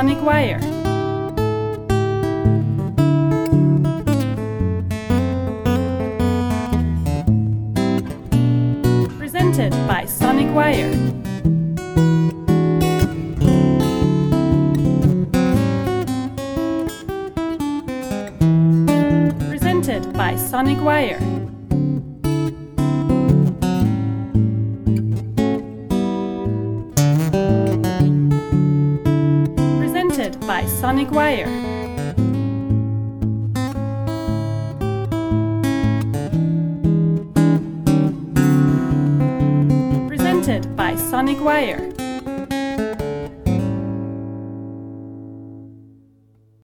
Sonic Wire. Presented by Sonic Wire. Presented by Sonic Wire. Presented by Sonic Wire. Presented by Sonic Wire.